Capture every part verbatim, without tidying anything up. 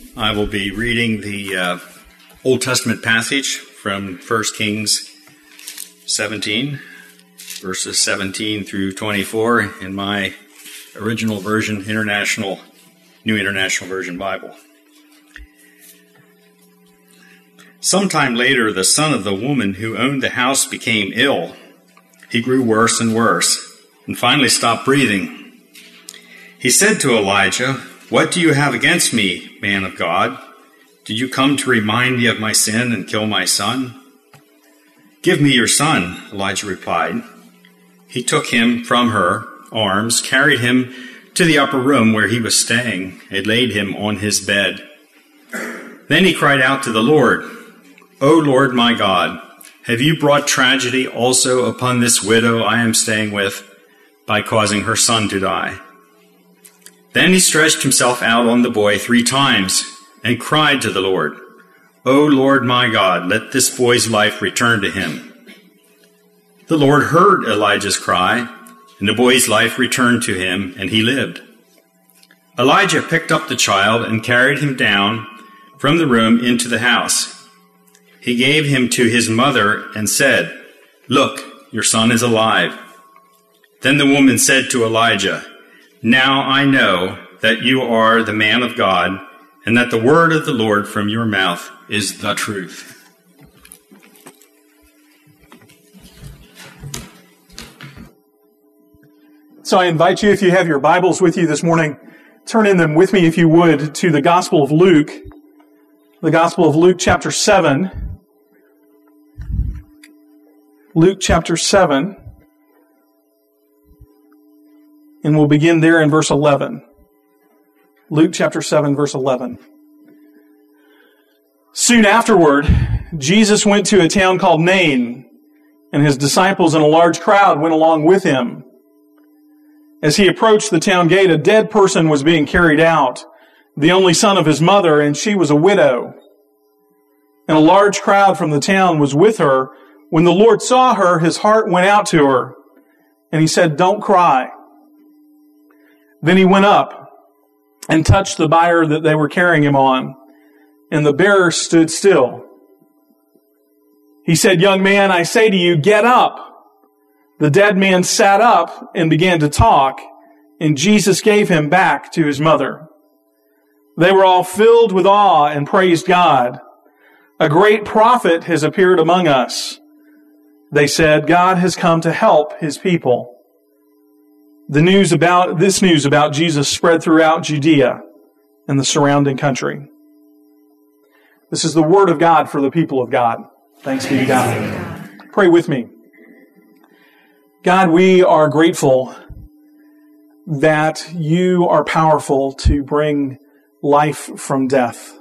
I will be reading the uh, Old Testament passage from First Kings seventeen, verses seventeen through twenty-four in my original version, International, New International Version Bible. Sometime later, the son of the woman who owned the house became ill. He grew worse and worse, and finally stopped breathing. He said to Elijah, "What do you have against me, man of God? Did you come to remind me of my sin and kill my son?" "Give me your son," Elijah replied. He took him from her arms, carried him to the upper room where he was staying, and laid him on his bed. Then he cried out to the Lord, "O Lord my God, have you brought tragedy also upon this widow I am staying with by causing her son to die?" Then he stretched himself out on the boy three times and cried to the Lord, "O Lord my God, let this boy's life return to him." The Lord heard Elijah's cry, and the boy's life returned to him, and he lived. Elijah picked up the child and carried him down from the room into the house. He gave him to his mother and said, "Look, your son is alive." Then the woman said to Elijah, "Now I know that you are the man of God, and that the word of the Lord from your mouth is the truth." So I invite you, if you have your Bibles with you this morning, turn in them with me, if you would, to the Gospel of Luke, the Gospel of Luke chapter seven. Luke chapter seven. And we'll begin there in verse eleven. Luke chapter seven, verse eleven. Soon afterward, Jesus went to a town called Nain, and his disciples and a large crowd went along with him. As he approached the town gate, a dead person was being carried out, the only son of his mother, and she was a widow. And a large crowd from the town was with her. When the Lord saw her, his heart went out to her, and he said, "Don't cry." Then he went up and touched the bier that they were carrying him on, and the bearer stood still. He said, "Young man, I say to you, get up." The dead man sat up and began to talk, and Jesus gave him back to his mother. They were all filled with awe and praised God. "A great prophet has appeared among us," they said. "God has come to help his people." The news about, this news about Jesus spread throughout Judea and the surrounding country. This is the word of God for the people of God. Thanks be to God. Pray with me. God, we are grateful that you are powerful to bring life from death.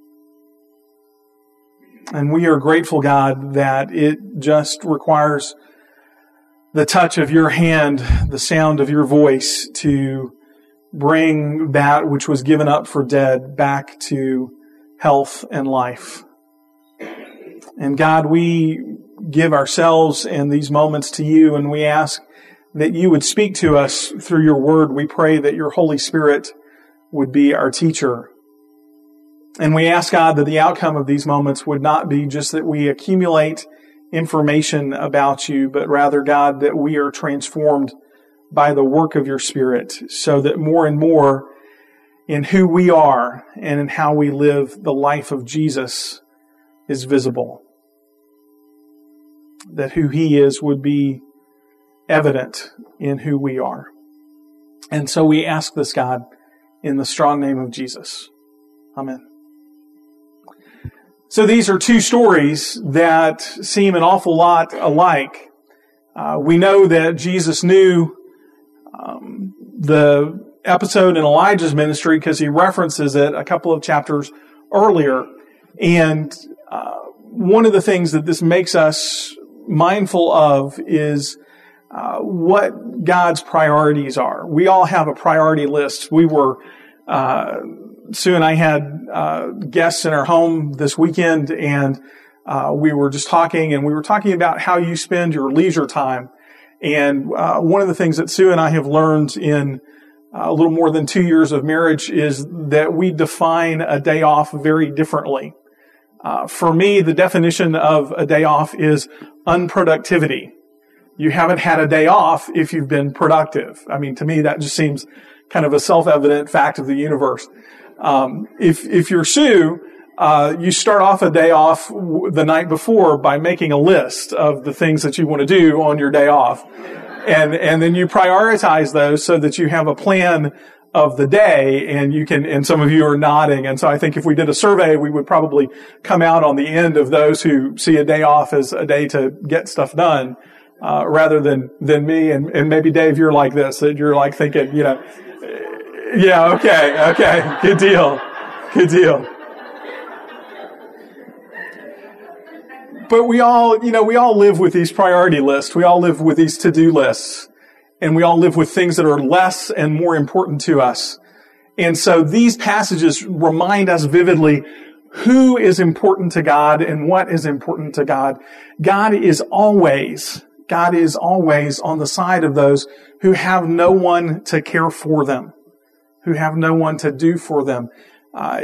And we are grateful, God, that it just requires the touch of your hand, the sound of your voice to bring that which was given up for dead back to health and life. And God, we give ourselves and these moments to you, and we ask that you would speak to us through your word. We pray that your Holy Spirit would be our teacher. And we ask, God, that the outcome of these moments would not be just that we accumulate information about you, but rather, God, that we are transformed by the work of your Spirit, so that more and more in who we are and in how we live the life of Jesus is visible. That who he is would be evident in who we are. And so we ask this, God, in the strong name of Jesus. Amen. So these are two stories that seem an awful lot alike. Uh, we know that Jesus knew um, the episode in Elijah's ministry because he references it a couple of chapters earlier. And uh, one of the things that this makes us mindful of is uh, what God's priorities are. We all have a priority list. We were uh Sue and I had uh, guests in our home this weekend, and uh, we were just talking, and we were talking about how you spend your leisure time. And uh, one of the things that Sue and I have learned in a little more than two years of marriage is that we define a day off very differently. Uh, for me, the definition of a day off is unproductivity. You haven't had a day off if you've been productive. I mean, to me, that just seems kind of a self-evident fact of the universe. Um, if, if you're Sue, uh, you start off a day off w- the night before by making a list of the things that you want to do on your day off. And, and then you prioritize those so that you have a plan of the day, and you can, and some of you are nodding. And so I think if we did a survey, we would probably come out on the end of those who see a day off as a day to get stuff done, uh, rather than, than me. And, and maybe Dave, you're like this, that you're like thinking, you know, yeah, okay, okay, good deal, good deal. But we all, you know, we all live with these priority lists. We all live with these to-do lists. And we all live with things that are less and more important to us. And so these passages remind us vividly who is important to God and what is important to God. God is always, God is always on the side of those who have no one to care for them, who have no one to do for them. Uh,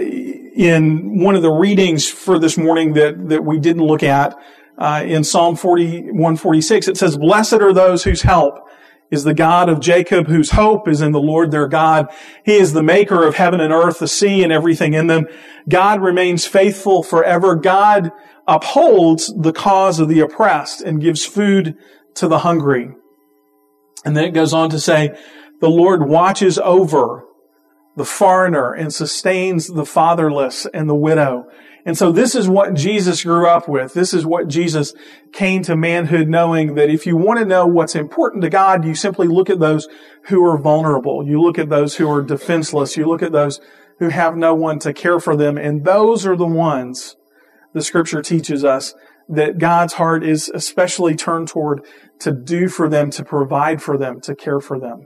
in one of the readings for this morning that, that we didn't look at, uh, in Psalm forty-one forty-six, it says, "Blessed are those whose help is the God of Jacob, whose hope is in the Lord their God. He is the maker of heaven and earth, the sea and everything in them. God remains faithful forever. God upholds the cause of the oppressed and gives food to the hungry." And then it goes on to say, "The Lord watches over the foreigner and sustains the fatherless and the widow." And so this is what Jesus grew up with. This is what Jesus came to manhood knowing, that if you want to know what's important to God, you simply look at those who are vulnerable. You look at those who are defenseless. You look at those who have no one to care for them. And those are the ones, the scripture teaches us, that God's heart is especially turned toward to do for them, to provide for them, to care for them.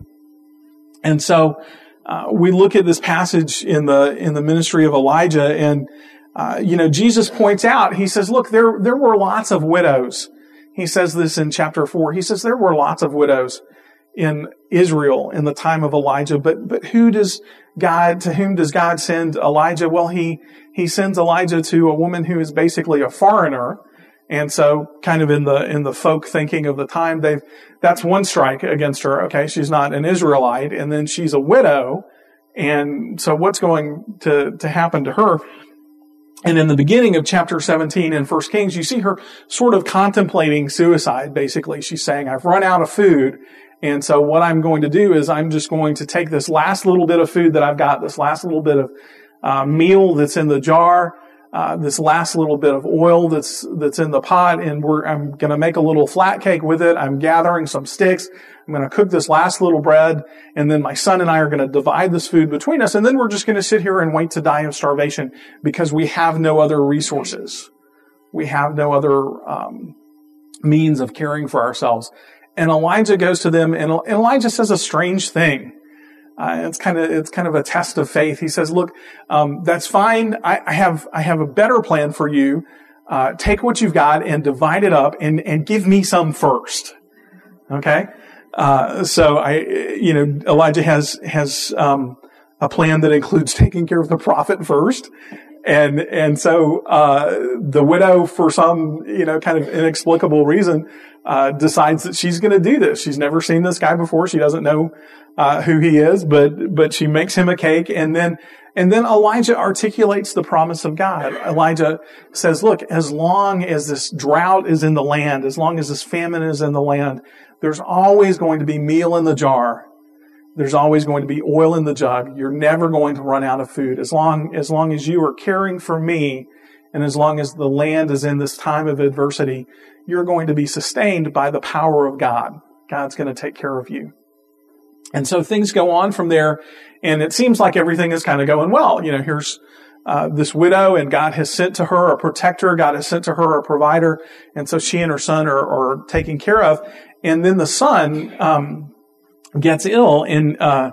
And so uh, we look at this passage in the in the ministry of Elijah, and Uh, you know, Jesus points out, he says, look, there, there were lots of widows. He says this in chapter four. He says there were lots of widows in Israel in the time of Elijah, but, but who does God, to whom does God send Elijah? Well, he, he sends Elijah to a woman who is basically a foreigner. And so kind of in the, in the folk thinking of the time, they've, that's one strike against her. Okay. She's not an Israelite, and then she's a widow. And so what's going to, to happen to her? And in the beginning of chapter seventeen in First Kings, you see her sort of contemplating suicide, basically. She's saying, I've run out of food, and so what I'm going to do is I'm just going to take this last little bit of food that I've got, this last little bit of uh, meal that's in the jar, uh, this last little bit of oil that's that's in the pot, and we're I'm going to make a little flat cake with it. I'm gathering some sticks. I'm going to cook this last little bread, and then my son and I are going to divide this food between us, and then we're just going to sit here and wait to die of starvation because we have no other resources. We have no other um, means of caring for ourselves. And Elijah goes to them, and Elijah says a strange thing. Uh, it's kind of it's kind of a test of faith. He says, "Look, um, that's fine. I, I have I have a better plan for you. Uh, take what you've got and divide it up, and and give me some first." Okay. Uh, so I, you know, Elijah has, has, um, a plan that includes taking care of the prophet first. And, and so, uh, the widow, for some, you know, kind of inexplicable reason, uh, decides that she's going to do this. She's never seen this guy before. She doesn't know, uh, who he is, but, but she makes him a cake. And then, and then Elijah articulates the promise of God. Elijah says, look, as long as this drought is in the land, as long as this famine is in the land, there's always going to be meal in the jar. There's always going to be oil in the jug. You're never going to run out of food. As long, as long as you are caring for me, and as long as the land is in this time of adversity, you're going to be sustained by the power of God. God's going to take care of you. And so things go on from there, and it seems like everything is kind of going well. You know, here's Uh, this widow, and God has sent to her a protector. God has sent to her a provider. And so she and her son are, are taken care of. And then the son, um, gets ill, and, uh,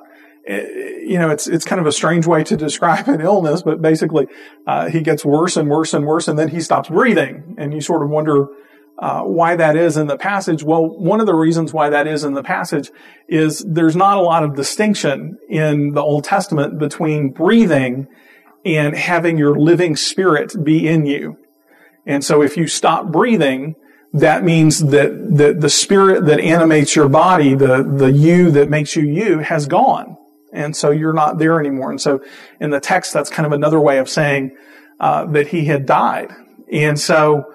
you know, it's, it's kind of a strange way to describe an illness, but basically, uh, he gets worse and worse and worse, and then he stops breathing. And you sort of wonder, uh, why that is in the passage? Well, one of the reasons why that is in the passage is there's not a lot of distinction in the Old Testament between breathing and having your living spirit be in you. And so if you stop breathing, that means that the, the spirit that animates your body, the, the you that makes you you, has gone. And so you're not there anymore. And so in the text, that's kind of another way of saying uh, that he had died. And so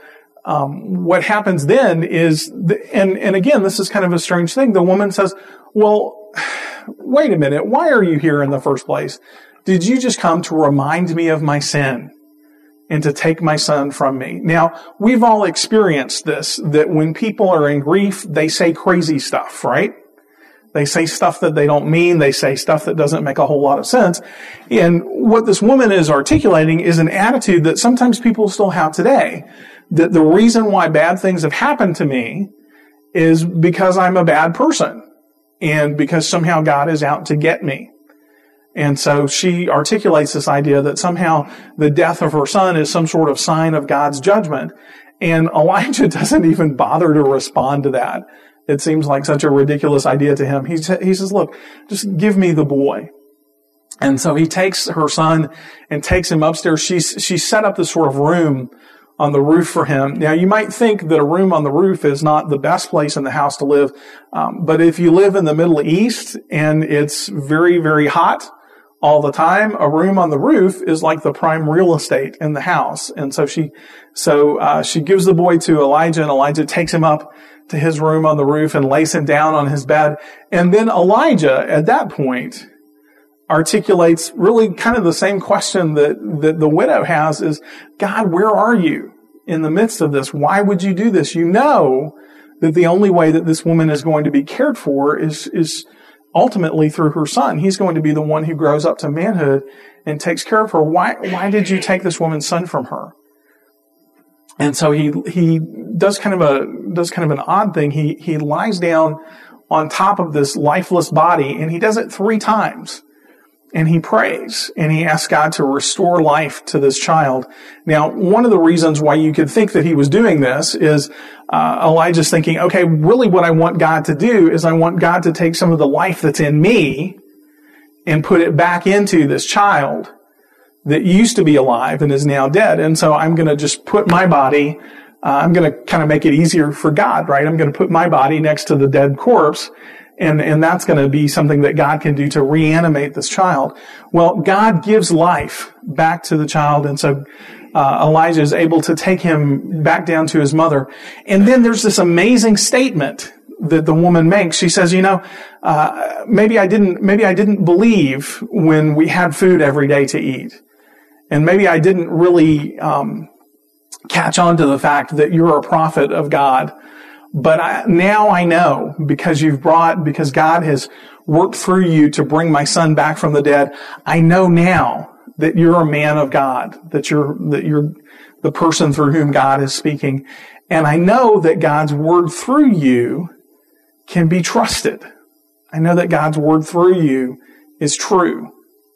um, what happens then is, the, and, and again, this is kind of a strange thing. The woman says, well, wait a minute. Why are you here in the first place? Did you just come to remind me of my sin and to take my son from me? Now, we've all experienced this, that when people are in grief, they say crazy stuff, right? They say stuff that they don't mean. They say stuff that doesn't make a whole lot of sense. And what this woman is articulating is an attitude that sometimes people still have today. That the reason why bad things have happened to me is because I'm a bad person and because somehow God is out to get me. And so she articulates this idea that somehow the death of her son is some sort of sign of God's judgment. And Elijah doesn't even bother to respond to that. It seems like such a ridiculous idea to him. He, he says, look, just give me the boy. And so he takes her son and takes him upstairs. She's, she set up this sort of room on the roof for him. Now, you might think that a room on the roof is not the best place in the house to live. Um, but if you live in the Middle East and it's very, very hot all the time, a room on the roof is like the prime real estate in the house. And so she, so, uh, she gives the boy to Elijah, and Elijah takes him up to his room on the roof and lays him down on his bed. And then Elijah, at that point, articulates really kind of the same question that, that the widow has is, God, where are you in the midst of this? Why would you do this? You know that the only way that this woman is going to be cared for is, is ultimately through her son. He's going to be the one who grows up to manhood and takes care of her. Why, why did you take this woman's son from her? And so he, he does kind of a, does kind of an odd thing. He, he lies down on top of this lifeless body, and he does it three times. And he prays, and he asks God to restore life to this child. Now, one of the reasons why you could think that he was doing this is uh, Elijah's thinking, okay, really what I want God to do is I want God to take some of the life that's in me and put it back into this child that used to be alive and is now dead. And so I'm going to just put my body, uh, I'm going to kind of make it easier for God, right? I'm going to put my body next to the dead corpse. And, and that's going to be something that God can do to reanimate this child. Well, God gives life back to the child. And so, uh, Elijah is able to take him back down to his mother. And then there's this amazing statement that the woman makes. She says, you know, uh, maybe I didn't, maybe I didn't believe when we had food every day to eat. And maybe I didn't really, um, catch on to the fact that you're a prophet of God. But I, now I know, because you've brought, because God has worked through you to bring my son back from the dead, I know now that you're a man of God, that you're, that you're the person through whom God is speaking. And I know that God's word through you can be trusted. I know that God's word through you is true.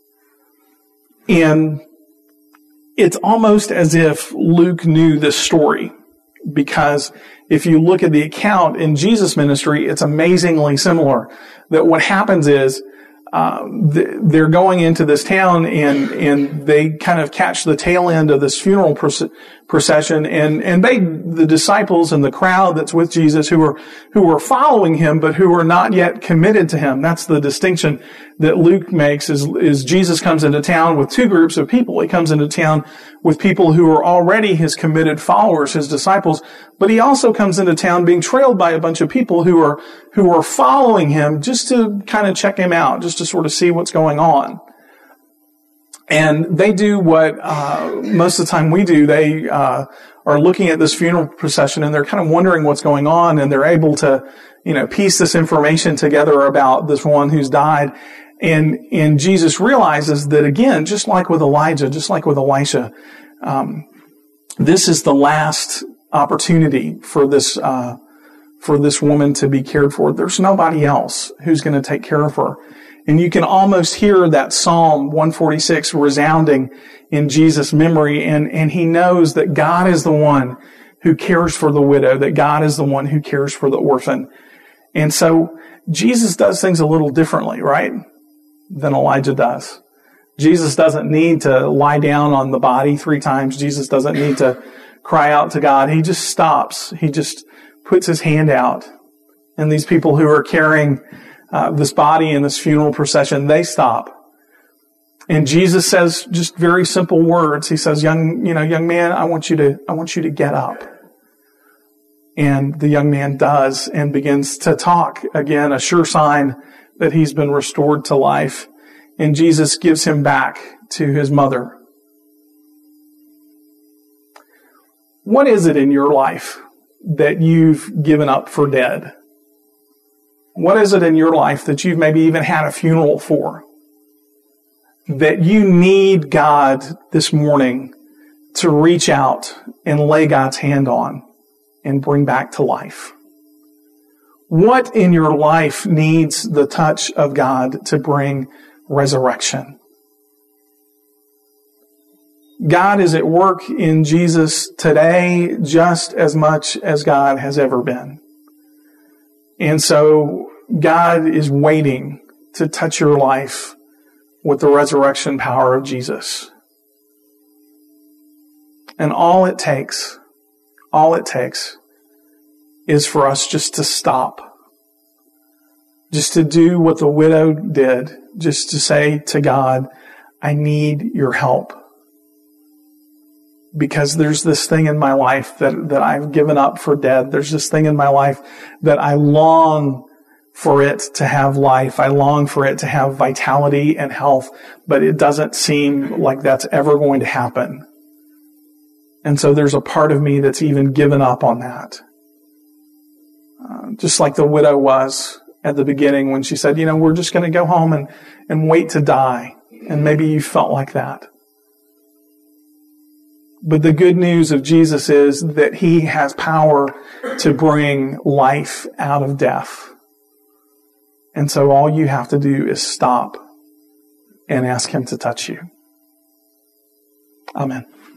And it's almost as if Luke knew this story, because if you look at the account in Jesus' ministry, it's amazingly similar. That what happens is uh, they're going into this town, and and they kind of catch the tail end of this funeral procession, and and they, the disciples and the crowd that's with Jesus, who are who are following him, but who are not yet committed to him. That's the distinction that Luke makes. Is is Jesus comes into town with two groups of people. He comes into town with people who are already his committed followers, his disciples, but he also comes into town being trailed by a bunch of people who are who are following him just to kind of check him out, just to sort of see what's going on. And they do what uh most of the time we do. They uh are looking at this funeral procession, and they're kind of wondering what's going on, and they're able to, you know, piece this information together about this one who's died. And, and Jesus realizes that, again, just like with Elijah, just like with Elisha, um, this is the last opportunity for this, uh, for this woman to be cared for. There's nobody else who's going to take care of her. And you can almost hear that Psalm one forty-six resounding in Jesus' memory. And, and he knows that God is the one who cares for the widow, that God is the one who cares for the orphan. And so Jesus does things a little differently, right, than Elijah does. Jesus doesn't need to lie down on the body three times. Jesus doesn't need to cry out to God. He just stops. He just puts his hand out. And these people who are carrying uh, this body in this funeral procession, they stop. And Jesus says just very simple words. He says, young, you know, young man, I want you to, I want you to get up. And the young man does and begins to talk. Again, a sure sign that he's been restored to life. And Jesus gives him back to his mother. What is it in your life that you've given up for dead? What is it in your life that you've maybe even had a funeral for? That you need God this morning to reach out and lay God's hand on and bring back to life? What in your life needs the touch of God to bring resurrection? God is at work in Jesus today just as much as God has ever been. And so God is waiting to touch your life with the resurrection power of Jesus. And all it takes, all it takes is for us just to stop. Just to do what the widow did. Just to say to God, I need your help. Because there's this thing in my life that, that I've given up for dead. There's this thing in my life that I long for it to have life. I long for it to have vitality and health, but it doesn't seem like that's ever going to happen. And so there's a part of me that's even given up on that. Uh, just like the widow was at the beginning when she said, you know, we're just going to go home and, and wait to die. And maybe you felt like that. But the good news of Jesus is that he has power to bring life out of death. And so all you have to do is stop and ask him to touch you. Amen.